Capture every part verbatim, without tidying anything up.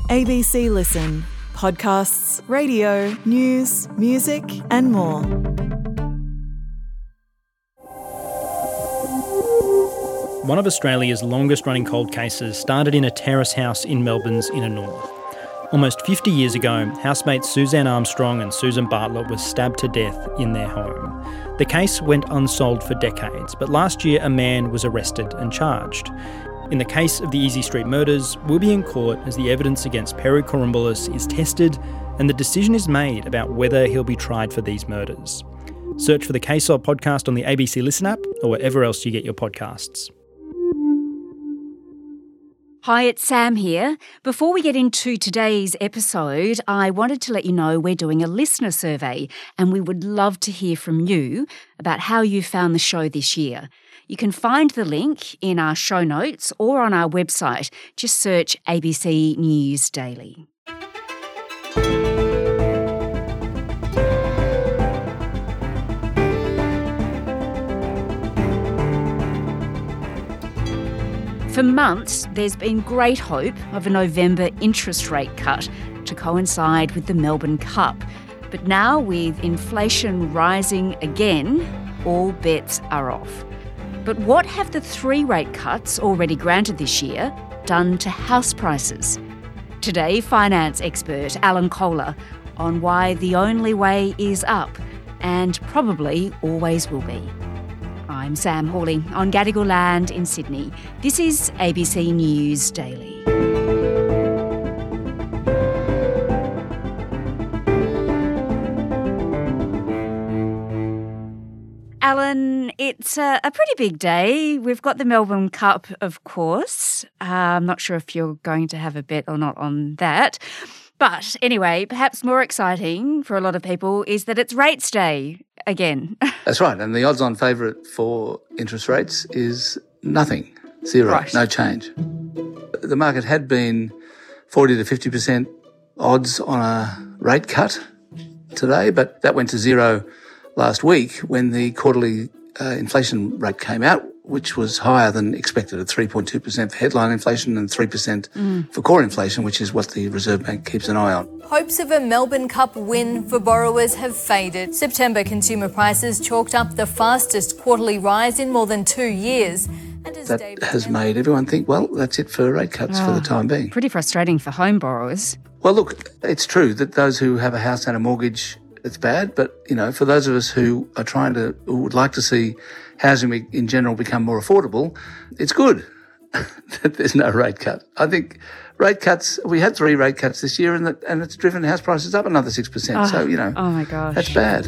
A B C Listen. Podcasts, radio, news, music and more. One of Australia's longest-running cold cases started in a terrace house in Melbourne's inner north. Almost fifty years ago, housemates Suzanne Armstrong and Susan Bartlett were stabbed to death in their home. The case went unsolved for decades, but last year a man was arrested and charged. In the case of the Easy Street murders, we'll be in court as the evidence against Perry Korumboulos is tested and the decision is made about whether he'll be tried for these murders. Search for the Case Solved podcast on the A B C Listen app or wherever else you get your podcasts. Hi, it's Sam here. Before we get into today's episode, I wanted to let you know we're doing a listener survey and we would love to hear from you about how you found the show this year. You can find the link in our show notes or on our website. Just search A B C News Daily. For months, there's been great hope of a November interest rate cut to coincide with the Melbourne Cup. But now, with inflation rising again, all bets are off. But what have the three rate cuts already granted this year done to house prices? Today, finance expert Alan Kohler on why the only way is up and probably always will be. I'm Sam Hawley on Gadigal land in Sydney. This is A B C News Daily. Alan, it's a, a pretty big day. We've got the Melbourne Cup, of course. Uh, I'm not sure if you're going to have a bet or not on that. But anyway, perhaps more exciting for a lot of people is that it's rates day again. That's right. And the odds-on favourite for interest rates is nothing. Zero. Right. No change. The market had been forty to fifty percent odds on a rate cut today, but that went to zero last week when the quarterly uh, inflation rate came out, which was higher than expected at three point two percent for headline inflation and three percent mm. for core inflation, which is what the Reserve Bank keeps an eye on. Hopes of a Melbourne Cup win for borrowers have faded. September consumer prices chalked up the fastest quarterly rise in more than two years. And as that David has made everyone think, well, that's it for rate cuts oh, for the time being. Pretty frustrating for home borrowers. Well, look, it's true that those who have a house and a mortgage, it's bad, but, you know, for those of us who are trying to, who would like to see housing in general become more affordable, it's good that there's no rate cut. I think rate cuts, we had three rate cuts this year and that, and it's driven house prices up another six percent. Oh, so, you know, oh my gosh, that's bad.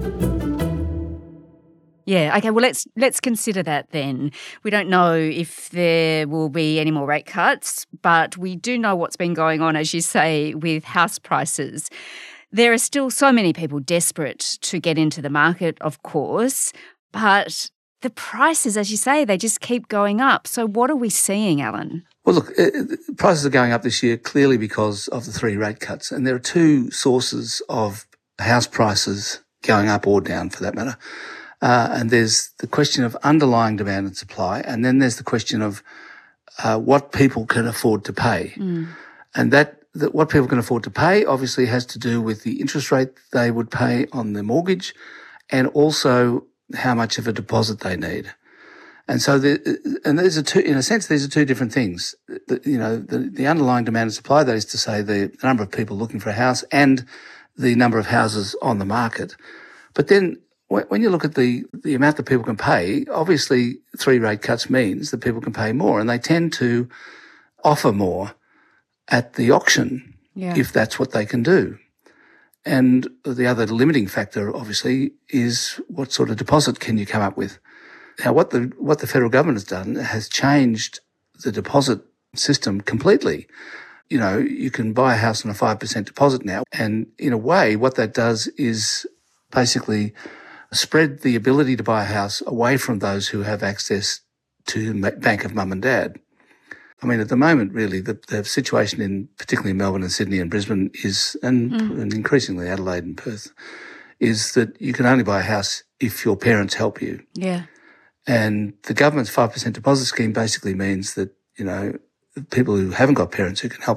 Yeah, okay, well, let's let's consider that then. We don't know if there will be any more rate cuts, but we do know what's been going on, as you say, with house prices. There are still so many people desperate to get into the market, of course, but the prices, as you say, they just keep going up. So what are we seeing, Alan? Well, look, uh, prices are going up this year clearly because of the three rate cuts. And there are two sources of house prices going up or down, for that matter. Uh, and there's the question of underlying demand and supply, and then there's the question of uh, what people can afford to pay. Mm. And that, that what people can afford to pay obviously has to do with the interest rate they would pay on their mortgage and also how much of a deposit they need. And so, the, and these are two, in a sense, these are two different things. The, you know, the, the underlying demand and supply, that is to say the number of people looking for a house and the number of houses on the market. But then when you look at the, the amount that people can pay, obviously three rate cuts means that people can pay more, and they tend to offer more at the auction yeah. if that's what they can do. And the other limiting factor, obviously, is what sort of deposit can you come up with? Now, what the what the federal government has done has changed the deposit system completely. You know, you can buy a house on a five percent deposit now, and in a way, what that does is basically spread the ability to buy a house away from those who have access to bank of mum and dad. I mean, at the moment, really, the, the situation in particularly in Melbourne and Sydney and Brisbane is, and, mm. and increasingly Adelaide and Perth, is that you can only buy a house if your parents help you. Yeah. And the government's five percent deposit scheme basically means that, you know, people who haven't got parents who can help them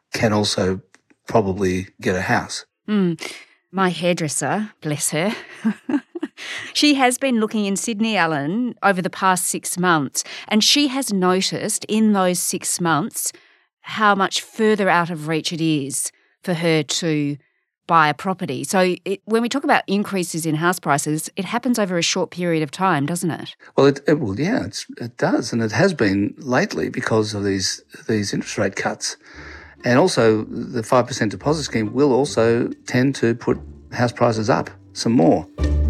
can also probably get a house. Mm. My hairdresser, bless her, she has been looking in Sydney, Alan, over the past six months, and she has noticed in those six months how much further out of reach it is for her to buy a property. So it, when we talk about increases in house prices, it happens over a short period of time, doesn't it? Well, it, it well, yeah, it's, it does, and it has been lately because of these these interest rate cuts, and also the five percent deposit scheme will also tend to put house prices up some more.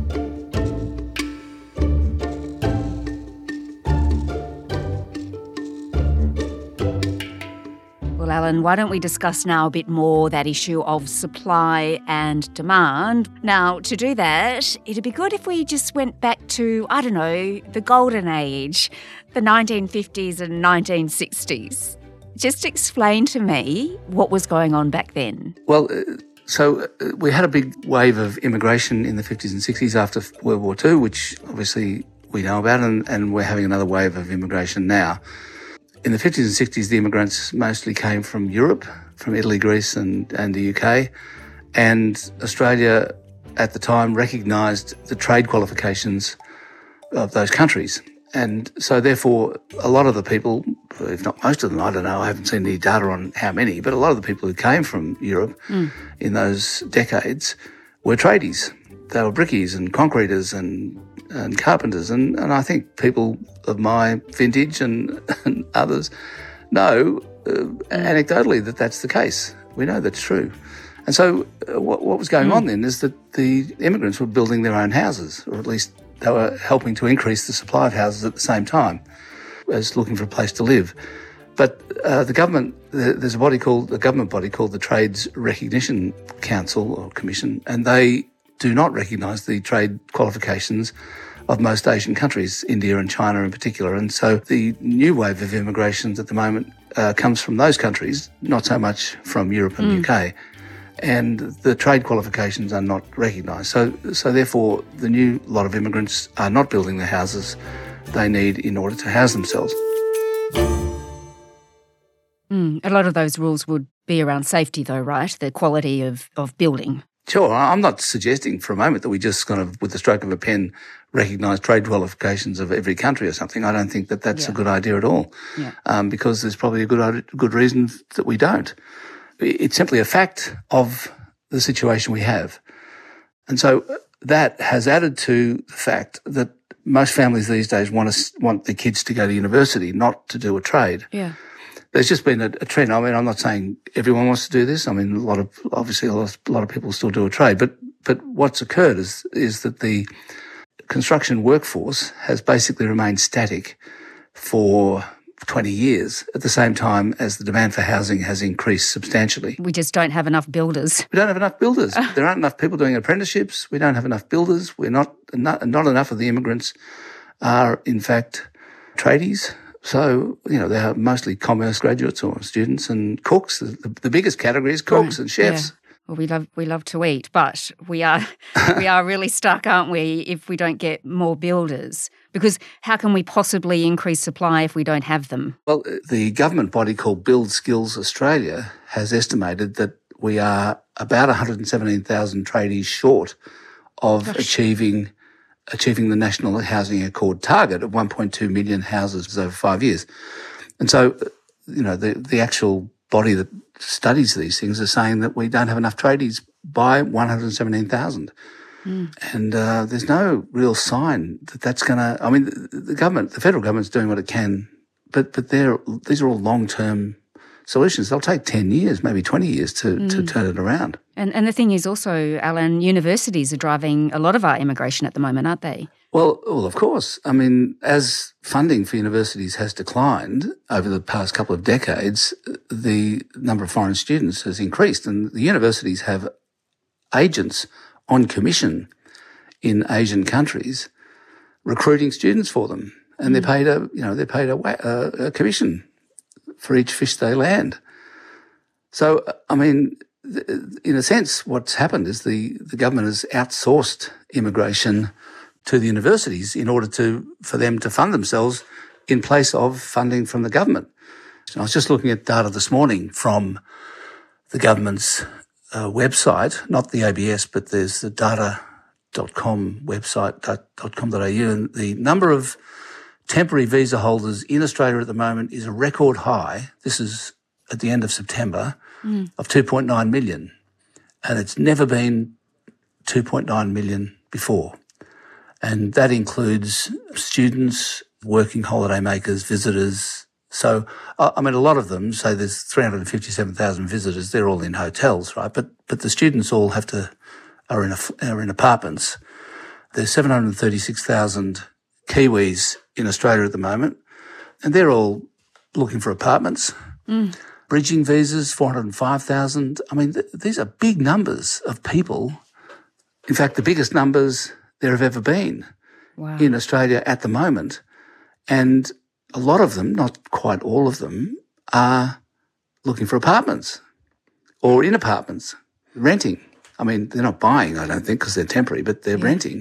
Well, Alan, why don't we discuss now a bit more that issue of supply and demand? Now, to do that, it'd be good if we just went back to, I don't know, the golden age, the nineteen fifties and nineteen sixties. Just explain to me what was going on back then. Well, uh, so uh, we had a big wave of immigration in the fifties and sixties after World War Two, which obviously we know about, and, and we're having another wave of immigration now. In the fifties and sixties, the immigrants mostly came from Europe, from Italy, Greece and, and the U K. And Australia at the time recognised the trade qualifications of those countries. And so therefore, a lot of the people, if not most of them, I don't know, I haven't seen any data on how many, but a lot of the people who came from Europe mm. in those decades were tradies. They were brickies and concreters and and carpenters, and, and I think people of my vintage and, and others know uh, anecdotally that that's the case. We know that's true. And so uh, what, what was going mm. on then is that the immigrants were building their own houses, or at least they were helping to increase the supply of houses at the same time as looking for a place to live. But uh, the government, there's a body called, a government body called the Trades Recognition Council or Commission, and they do not recognise the trade qualifications of most Asian countries, India and China in particular. And so the new wave of immigrations at the moment uh, comes from those countries, not so much from Europe and mm. U K. And the trade qualifications are not recognised. So, so therefore, the new lot of immigrants are not building the houses they need in order to house themselves. Mm, a lot of those rules would be around safety though, right? The quality of, of building. Sure. I'm not suggesting for a moment that we just kind of, with the stroke of a pen, recognise trade qualifications of every country or something. I don't think that that's yeah. a good idea at all, yeah. um, because there's probably a good good reason that we don't. It's simply a fact of the situation we have. And so that has added to the fact that most families these days want to, want their kids to go to university, not to do a trade. Yeah. There's just been a, a trend. I mean, I'm not saying everyone wants to do this. I mean, a lot of, obviously a lot, a lot of people still do a trade, but, but what's occurred is, is that the construction workforce has basically remained static for twenty years at the same time as the demand for housing has increased substantially. We just don't have enough builders. We don't have enough builders. There aren't enough people doing apprenticeships. We don't have enough builders. We're not, not, not enough of the immigrants are in fact tradies. So, you know, they're mostly commerce graduates or students and cooks. The, the biggest category is cooks right. and chefs. Yeah. Well, we love we love to eat, but we are we are really stuck, aren't we, if we don't get more builders? Because how can we possibly increase supply if we don't have them? Well, the government body called Build Skills Australia has estimated that we are about one hundred seventeen thousand tradies short of Gosh. achieving achieving the National Housing Accord target of one point two million houses over five years. And so, you know, the the actual body that studies these things are saying that we don't have enough tradies by one hundred seventeen thousand. Mm. And uh, there's no real sign that that's going to, I mean, the, the government, the federal government's doing what it can, but but they're, these are all long-term solutions. They'll take ten years, maybe twenty years to, mm. to turn it around. And and the thing is also, Alan, universities are driving a lot of our immigration at the moment, aren't they? Well, well, of course. I mean, as funding for universities has declined over the past couple of decades, the number of foreign students has increased, and the universities have agents on commission in Asian countries recruiting students for them, and mm. they're paid a, you know, they're paid a, a, a commission for each fish they land. So, I mean, in a sense, what's happened is the, the government has outsourced immigration to the universities in order to, for them to fund themselves in place of funding from the government. So I was just looking at data this morning from the government's uh, website, not the A B S, but there's the data dot com website, dot com dot a u, and the number of temporary visa holders in Australia at the moment is a record high. This is at the end of September, mm. of two point nine million. And it's never been two point nine million before. And that includes students, working holiday makers, visitors. So, I mean, a lot of them, say there's three hundred fifty-seven thousand visitors, they're all in hotels, right? But but the students all have to, are in, a, are in apartments. There's seven hundred thirty-six thousand Kiwis in Australia at the moment, and they're all looking for apartments. Mm. Bridging visas, four hundred five thousand. I mean, th- these are big numbers of people. In fact, the biggest numbers there have ever been wow. in Australia at the moment. And a lot of them, not quite all of them, are looking for apartments or in apartments, renting. I mean, they're not buying, I don't think, because they're temporary, but they're yeah. renting.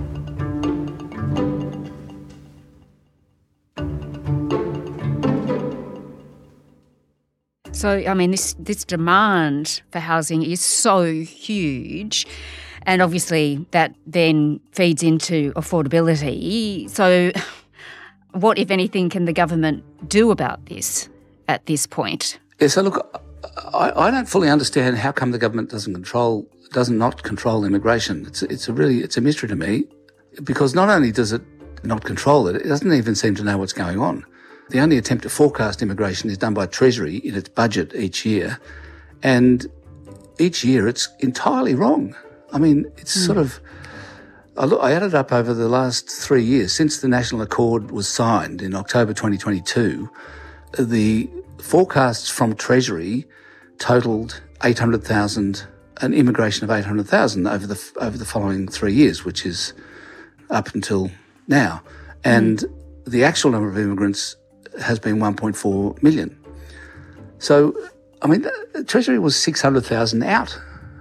So, I mean, this, this demand for housing is so huge, and obviously that then feeds into affordability. So what, if anything, can the government do about this at this point? Yeah, so look, I, I don't fully understand how come the government doesn't control, does not control immigration. It's, it's a really, it's a mystery to me, because not only does it not control it, it doesn't even seem to know what's going on. The only attempt to forecast immigration is done by Treasury in its budget each year. And each year it's entirely wrong. I mean, it's mm. sort of, I, look, I added up over the last three years, since the National Accord was signed in October twenty twenty-two, the forecasts from Treasury totalled eight hundred thousand, an immigration of eight hundred thousand over the, over the following three years, which is up until now. And mm. the actual number of immigrants has been one point four million. So, I mean, the Treasury was six hundred thousand out.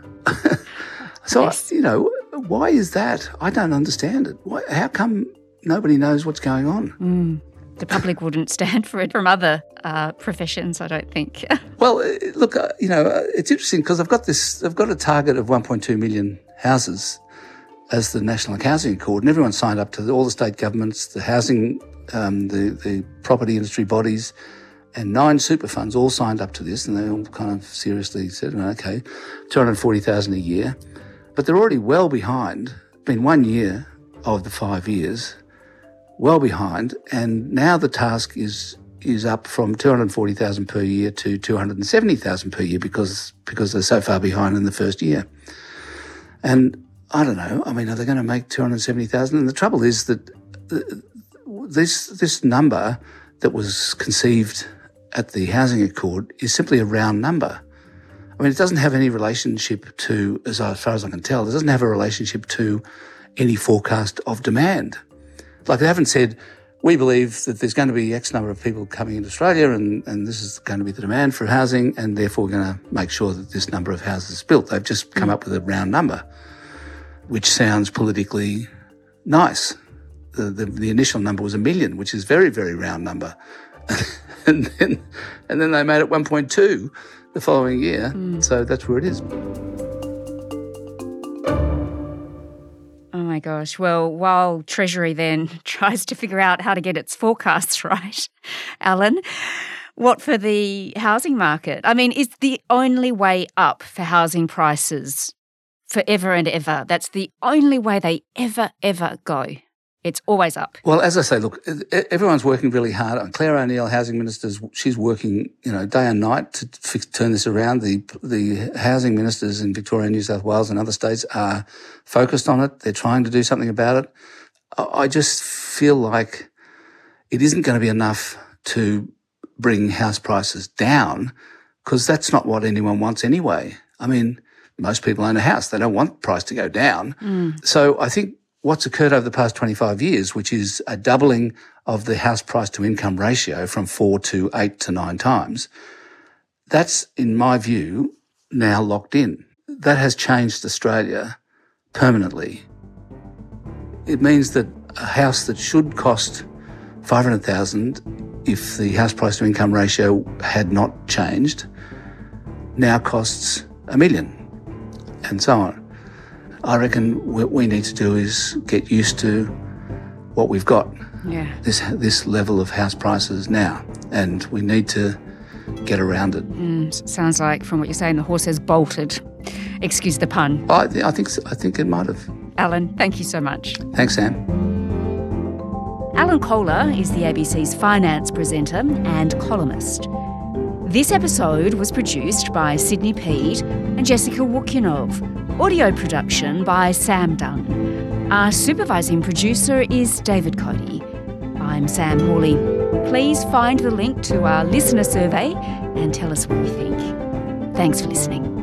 so, yes. I, you know, why is that? I don't understand it. Why, how come nobody knows what's going on? Mm. The public wouldn't stand for it from other uh, professions, I don't think. Well, look, uh, you know, uh, it's interesting because I've got this, I've got a target of one point two million houses as the National Housing Accord, and everyone signed up to the, all the state governments, the housing Um, the, the property industry bodies, and nine super funds all signed up to this, and they all kind of seriously said, okay, two hundred forty thousand a year. But they're already well behind, been one year of the five years, well behind, and now the task is is up from two hundred forty thousand per year to two hundred seventy thousand per year because because they're so far behind in the first year. And I don't know, I mean, are they going to make two hundred seventy thousand? And the trouble is that the, This this number that was conceived at the Housing Accord is simply a round number. I mean, it doesn't have any relationship to, as far as I can tell, it doesn't have a relationship to any forecast of demand. Like, they haven't said, we believe that there's going to be X number of people coming into Australia and, and this is going to be the demand for housing, and therefore we're going to make sure that this number of houses is built. They've just come up with a round number, which sounds politically nice. The, the, the initial number was a million, which is a very, very round number. and then and then they made it one point two the following year. Mm. So that's where it is. Oh, my gosh. Well, while Treasury then tries to figure out how to get its forecasts right, Alan, what for the housing market? I mean, is the only way up for housing prices forever and ever? That's the only way they ever, ever go. It's always up. Well, as I say, look, everyone's working really hard. Claire O'Neill, housing minister, she's working, you know, day and night to fix, turn this around. The the housing ministers in Victoria, New South Wales and other states are focused on it. They're trying to do something about it. I just feel like it isn't going to be enough to bring house prices down, because that's not what anyone wants anyway. I mean, most people own a house. They don't want the price to go down. Mm. So I think what's occurred over the past twenty-five years, which is a doubling of the house price to income ratio from four to eight to nine times, that's, in my view, now locked in. That has changed Australia permanently. It means that a house that should cost five hundred thousand dollars if the house price to income ratio had not changed now costs a million, and so on. I reckon what we need to do is get used to what we've got, Yeah. this this level of house prices now, and we need to get around it. Mm, sounds like, from what you're saying, the horse has bolted. Excuse the pun. I, th- I think so. I think it might have. Alan, thank you so much. Thanks, Sam. Alan Kohler is the A B C's finance presenter and columnist. This episode was produced by Sydney Peed and Jessica Wukinov. Audio production by Sam Dunn. Our supervising producer is David Cody. I'm Sam Hawley. Please find the link to our listener survey and tell us what you think. Thanks for listening.